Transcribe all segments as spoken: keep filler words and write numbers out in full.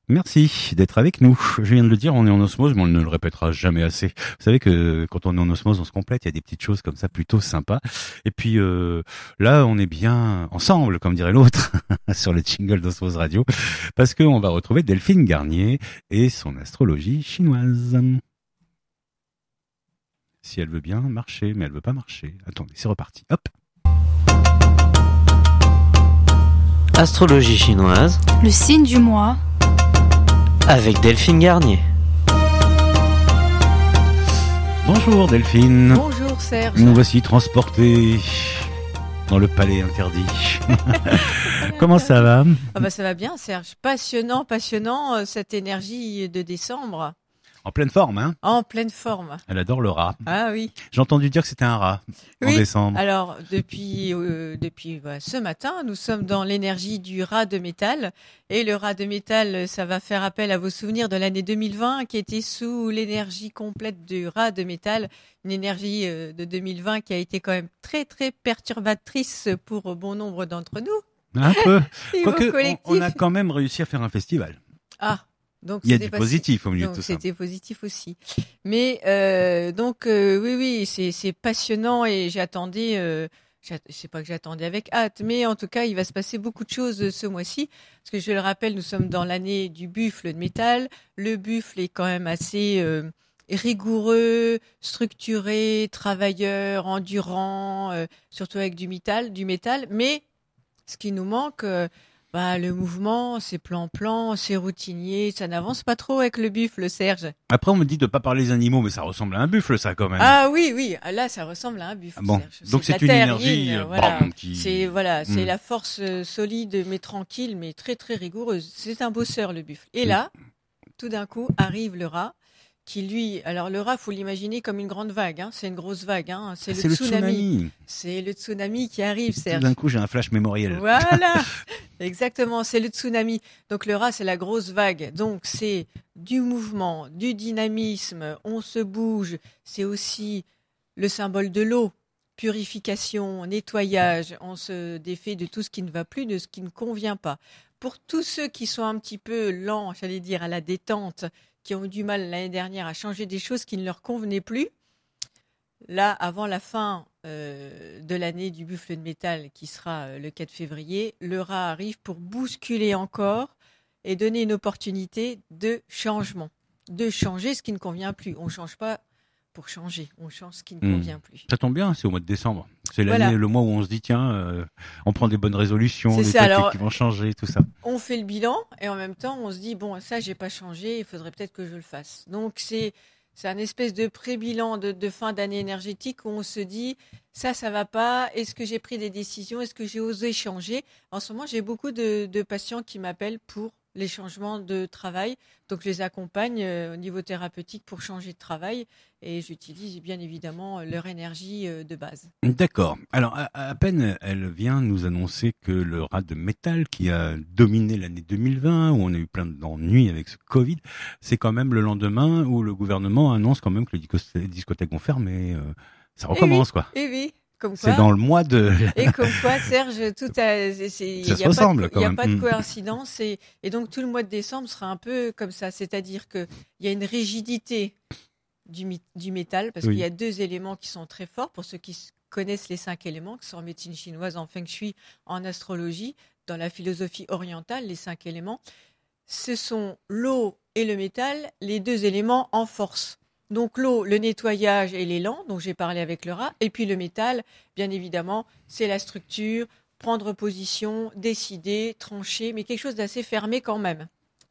Merci d'être avec nous. Je viens de le dire, on est en osmose, mais on ne le répétera jamais assez. Vous savez que quand on est en osmose, on se complète, il y a des petites choses comme ça plutôt sympas. Et puis euh, là, on est bien ensemble, comme dirait l'autre, sur le jingle d'Osmose Radio, parce qu'on va retrouver Delphine Garnier et son astrologie chinoise. Si elle veut bien marcher, mais elle veut pas marcher. Attendez, c'est reparti. Hop. Astrologie chinoise. Le signe du mois. Avec Delphine Garnier. Bonjour Delphine. Bonjour Serge. Nous voici transportés dans le palais interdit. Comment ça va ? Ah bah ça va bien Serge. Passionnant, passionnant euh, cette énergie de décembre. En pleine forme, hein ? En pleine forme. Elle adore le rat. Ah oui. J'ai entendu dire que c'était un rat en oui. décembre. Alors depuis euh, depuis bah, ce matin, nous sommes dans l'énergie du rat de métal. Et le rat de métal, ça va faire appel à vos souvenirs de l'année deux mille vingt, qui était sous l'énergie complète du rat de métal. Une énergie euh, de deux mille vingt qui a été quand même très très perturbatrice pour bon nombre d'entre nous. Un peu. Et Quoique, vos collectifs. on, on a quand même réussi à faire un festival. Ah. Donc, il y a c'était du pas... positif au milieu donc, de tout ça. C'était positif aussi. Mais euh, donc euh, oui, oui, c'est, c'est passionnant et j'attendais, euh, je sais pas que j'attendais avec hâte, mais en tout cas, il va se passer beaucoup de choses ce mois-ci. Parce que je le rappelle, nous sommes dans l'année du buffle de métal. Le buffle est quand même assez euh, rigoureux, structuré, travailleur, endurant, euh, surtout avec du métal, du métal. Mais ce qui nous manque... Euh, Bah, le mouvement, c'est plan-plan, c'est routinier, ça n'avance pas trop avec le buffle, Serge. Après, on me dit de pas parler des animaux, mais ça ressemble à un buffle, ça, quand même. Ah oui, oui, là, ça ressemble à un buffle, ah bon. Serge. Donc, c'est, c'est une terre, énergie, yin, euh, voilà. bam, qui... C'est, voilà, c'est mm. la force euh, solide, mais tranquille, mais très, très rigoureuse. C'est un bosseur, le buffle. Et là, tout d'un coup, arrive le rat, qui lui, alors le rat, faut l'imaginer comme une grande vague, hein. C'est une grosse vague, hein. C'est, c'est le, le tsunami. tsunami. C'est le tsunami qui arrive, Serge. Tout d'un coup, j'ai un flash mémoriel. Voilà, exactement, c'est le tsunami. Donc le rat, c'est la grosse vague. Donc c'est du mouvement, du dynamisme, on se bouge. C'est aussi le symbole de l'eau, purification, nettoyage. On se défait de tout ce qui ne va plus, de ce qui ne convient pas. Pour tous ceux qui sont un petit peu lents, j'allais dire, à la détente, qui ont eu du mal l'année dernière à changer des choses qui ne leur convenaient plus, là, avant la fin euh, de l'année du buffle de métal, qui sera euh, le quatre février, le rat arrive pour bousculer encore et donner une opportunité de changement, de changer ce qui ne convient plus. On ne change pas pour changer, on change ce qui ne mmh. convient plus. Ça tombe bien, c'est au mois de décembre. C'est l'année, voilà. le mois où on se dit, tiens, euh, on prend des bonnes résolutions, c'est des ça, trucs alors, qui vont changer, tout ça. On fait le bilan et en même temps, on se dit, bon, ça, j'ai pas changé, il faudrait peut-être que je le fasse. Donc, c'est... C'est un espèce de pré-bilan de, de fin d'année énergétique où on se dit ça, ça va pas. Est-ce que j'ai pris des décisions ? Est-ce que j'ai osé changer ? En ce moment, j'ai beaucoup de, de patients qui m'appellent pour les changements de travail. Donc, je les accompagne euh, au niveau thérapeutique pour changer de travail et j'utilise bien évidemment leur énergie euh, de base. D'accord. Alors, à, à peine elle vient nous annoncer que le rat de métal qui a dominé l'année deux mille vingt, où on a eu plein d'ennuis avec ce Covid, c'est quand même le lendemain où le gouvernement annonce quand même que les discothèques vont fermer. Euh, ça recommence, et oui, quoi. Et oui. Comme quoi, c'est dans le mois de... Et comme quoi, Serge, tout a, c'est, c'est, ça y se a ressemble pas de, quand Il n'y a même. pas de coïncidence et, et donc tout le mois de décembre sera un peu comme ça. C'est-à-dire qu'il y a une rigidité du, du métal parce oui. qu'il y a deux éléments qui sont très forts pour ceux qui connaissent les cinq éléments, qui sont en médecine chinoise, en feng shui, en astrologie, dans la philosophie orientale, les cinq éléments. Ce sont l'eau et le métal, les deux éléments en force. Donc l'eau, le nettoyage et l'élan, dont j'ai parlé avec le rat, et puis le métal, bien évidemment, c'est la structure, prendre position, décider, trancher, mais quelque chose d'assez fermé quand même.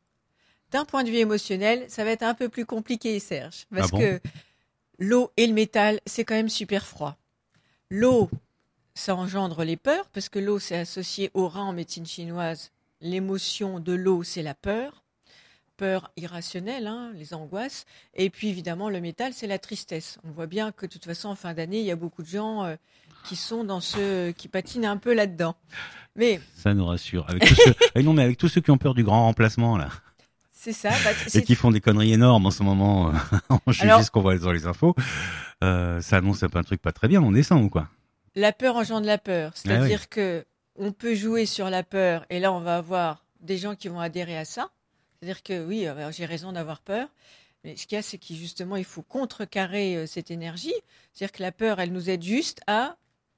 D'un point de vue émotionnel, ça va être un peu plus compliqué, Serge, parce ah bon que l'eau et le métal, c'est quand même super froid. L'eau, ça engendre les peurs, parce que l'eau, c'est associé au rat en médecine chinoise. L'émotion de l'eau, c'est la peur. Peur irrationnelle, hein, les angoisses. Et puis, évidemment, le métal, c'est la tristesse. On voit bien que, de toute façon, en fin d'année, il y a beaucoup de gens euh, qui sont dans ce... qui patinent un peu là-dedans. Mais... Ça nous rassure. Avec tous ceux... Et non, mais avec tous ceux qui ont peur du grand remplacement, là. C'est ça. Bah, c'est... Et qui font des conneries énormes en ce moment, en juger Alors... ce qu'on voit dans les infos. Euh, ça annonce un truc pas très bien en décembre, ou quoi. La peur engendre la peur. C'est-à-dire ah oui. que on peut jouer sur la peur, et là, on va avoir des gens qui vont adhérer à ça. C'est-à-dire que oui, alors, j'ai raison d'avoir peur. Mais ce qu'il y a, c'est qu'il justement, il faut contrecarrer euh, cette énergie. C'est-à-dire que la peur, elle nous aide juste à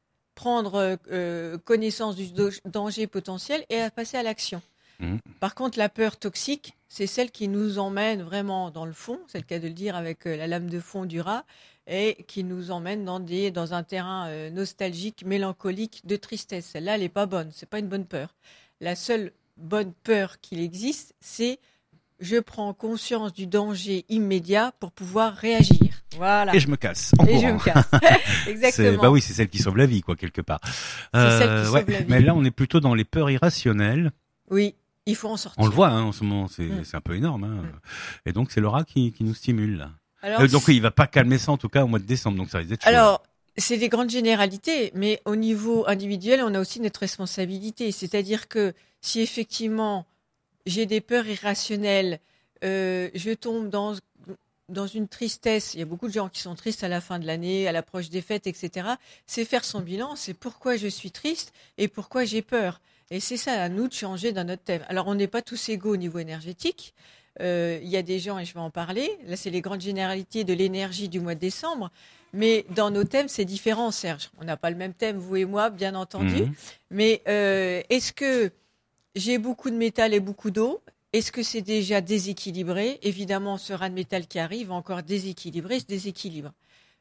prendre euh, connaissance du do- danger potentiel et à passer à l'action. Mmh. Par contre, la peur toxique, c'est celle qui nous emmène vraiment dans le fond, c'est le cas de le dire avec euh, la lame de fond du rat, et qui nous emmène dans, des, dans un terrain euh, nostalgique, mélancolique, de tristesse. Celle-là, elle n'est pas bonne, c'est pas une bonne peur. La seule bonne peur qu'il existe, c'est je prends conscience du danger immédiat pour pouvoir réagir. Voilà. Et je me casse. En Et courant. je me casse. C'est, Exactement. bah oui, c'est celle qui sauve la vie, quoi, quelque part. C'est celle qui sauve ouais, la vie. mais là, on est plutôt dans les peurs irrationnelles. Oui, il faut en sortir. On le voit, hein, en ce moment, c'est, Mm. c'est un peu énorme. Hein. Mm. Et donc, c'est le rat qui, qui nous stimule, là. Alors, Euh, donc, oui, il va pas calmer ça, en tout cas, au mois de décembre. Donc, ça risque d'être chaud. Alors, c'est des grandes généralités, mais au niveau individuel, on a aussi notre responsabilité. C'est-à-dire que si effectivement j'ai des peurs irrationnelles, euh, je tombe dans, dans une tristesse, il y a beaucoup de gens qui sont tristes à la fin de l'année, à l'approche des fêtes, et cetera. C'est faire son bilan, c'est pourquoi je suis triste et pourquoi j'ai peur. Et c'est ça, à nous de changer dans notre thème. Alors, on n'est pas tous égaux au niveau énergétique. Euh, Il y a des gens, et je vais en parler, là c'est les grandes généralités de l'énergie du mois de décembre, mais dans nos thèmes c'est différent, Serge. On n'a pas le même thème, vous et moi, bien entendu, Mhm. mais euh, est-ce que j'ai beaucoup de métal et beaucoup d'eau? Est-ce que c'est déjà déséquilibré? Évidemment, ce raz de métal qui arrive va encore déséquilibrer ce déséquilibre.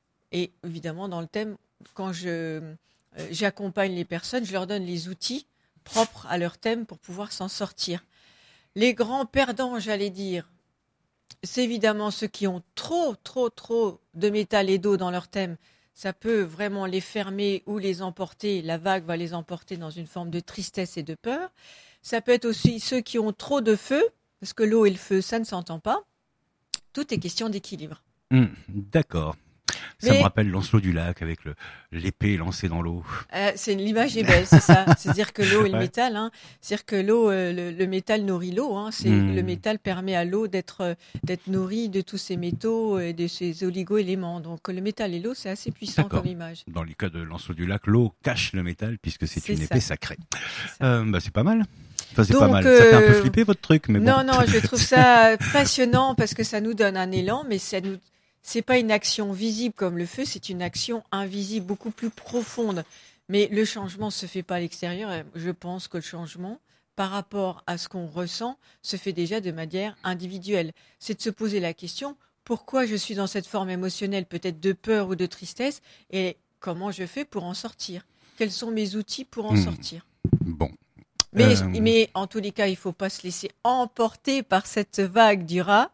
Et évidemment, dans le thème, quand je, euh, j'accompagne les personnes, je leur donne les outils propres à leur thème pour pouvoir s'en sortir. Les grands perdants, j'allais dire, c'est évidemment ceux qui ont trop, trop, trop de métal et d'eau dans leur thème. Ça peut vraiment les fermer ou les emporter. La vague va les emporter dans une forme de tristesse et de peur. Ça peut être aussi ceux qui ont trop de feu, parce que l'eau et le feu, ça ne s'entend pas. Tout est question d'équilibre. Hum, d'accord. Ça Mais- me rappelle Lancelot du Lac avec le, l'épée lancée dans l'eau. Euh, c'est l'image est belle, c'est ça. C'est-à-dire que l'eau et le Ouais. métal, hein, c'est-à-dire que l'eau, euh, le, le métal nourrit l'eau. Hein, c'est Mm. le métal permet à l'eau d'être euh, d'être nourrie de tous ces métaux et de ces oligo-éléments. Donc le métal et l'eau, c'est assez puissant D'accord. comme image. Dans le cas de Lancelot du Lac, l'eau cache le métal puisque c'est, C'est une ça. épée sacrée. C'est ça. Euh, bah, c'est pas mal. Enfin, c'est Donc, pas mal. Ça fait un peu euh, flipper votre truc, mais bon. Non, non, je trouve ça passionnant parce que ça nous donne un élan, mais ça nous, c'est pas une action visible comme le feu, c'est une action invisible, beaucoup plus profonde. Mais le changement se fait pas à l'extérieur. Et je pense que le changement, par rapport à ce qu'on ressent, se fait déjà de manière individuelle. C'est de se poser la question, pourquoi je suis dans cette forme émotionnelle, peut-être de peur ou de tristesse, et comment je fais pour en sortir? Quels sont mes outils pour en Hmm. sortir? Bon. Mais, Euh, mais en tous les cas, il ne faut pas se laisser emporter par cette vague du rat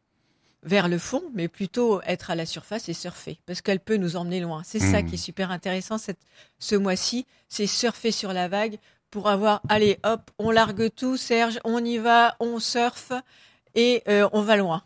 vers le fond, mais plutôt être à la surface et surfer, parce qu'elle peut nous emmener loin. C'est ça Mm. qui est super intéressant cette, ce mois-ci, c'est surfer sur la vague pour avoir, allez hop, on largue tout, Serge, on y va, on surfe et euh, on va loin.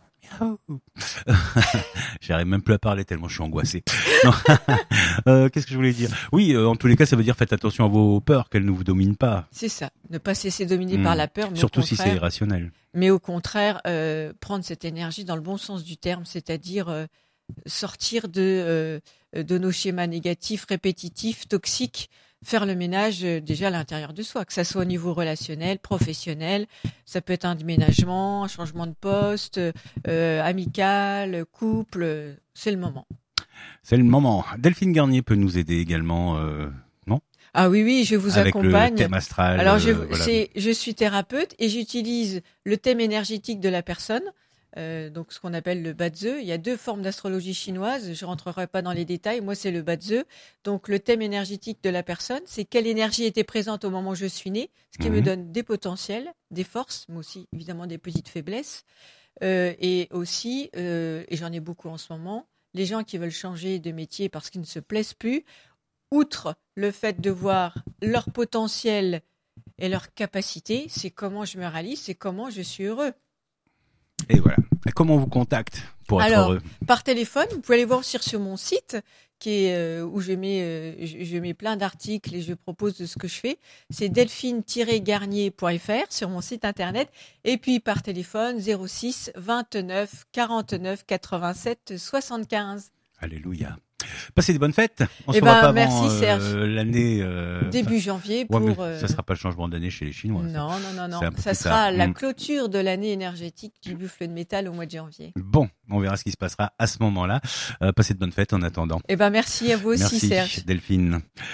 J'arrive même plus à parler tellement je suis angoissé. Non. euh, qu'est-ce que je voulais dire? Oui, euh, en tous les cas, ça veut dire faites attention à vos peurs, qu'elles ne vous dominent pas. C'est ça, ne pas se laisser dominer Mm. par la peur, mais Surtout au si c'est contraire, irrationnel. mais au contraire, euh, prendre cette énergie dans le bon sens du terme, c'est-à-dire euh, sortir de, euh, de nos schémas négatifs, répétitifs, toxiques, faire le ménage euh, déjà à l'intérieur de soi, que ça soit au niveau relationnel, professionnel, ça peut être un déménagement, un changement de poste, euh, amical, couple, euh, c'est le moment. C'est le moment. Delphine Garnier peut nous aider également, euh, non? Ah oui, oui, je vous Avec accompagne. le thème astral. Alors, je, euh, voilà. c'est, je suis thérapeute et j'utilise le thème énergétique de la personne, euh, donc ce qu'on appelle le Bazhe. Il y a deux formes d'astrologie chinoise, je rentrerai pas dans les détails. Moi, c'est le Bazhe. Donc, le thème énergétique de la personne, c'est quelle énergie était présente au moment où je suis née, ce qui Mhm. me donne des potentiels, des forces, mais aussi évidemment des petites faiblesses. Euh, et aussi, euh, et j'en ai beaucoup en ce moment, les gens qui veulent changer de métier parce qu'ils ne se plaisent plus, outre le fait de voir leur potentiel et leur capacité, c'est comment je me réalise, c'est comment je suis heureux. Et voilà. Et comment on vous contacte pour être Alors, heureux? par téléphone, vous pouvez aller voir sur, sur mon site qui est, euh, où je mets, euh, je, je mets plein d'articles et je propose de ce que je fais. C'est delphine tiret garnier point f r sur mon site internet. Et puis par téléphone, zéro six vingt-neuf quarante-neuf quatre-vingt-sept soixante-quinze. Alléluia. Passez des bonnes fêtes. On eh se revoit ben, pas merci, avant euh, Serge. l'année. Euh... Début janvier pour. Ouais, mais euh... ça sera pas le changement d'année chez les Chinois. Non, non, non, non. Ça Ça sera tard. la mmh. clôture de l'année énergétique du buffle de métal au mois de janvier. Bon, on verra ce qui se passera à ce moment-là. Euh, passez de bonnes fêtes en attendant. Eh ben, merci à vous aussi, Merci, Serge. Delphine.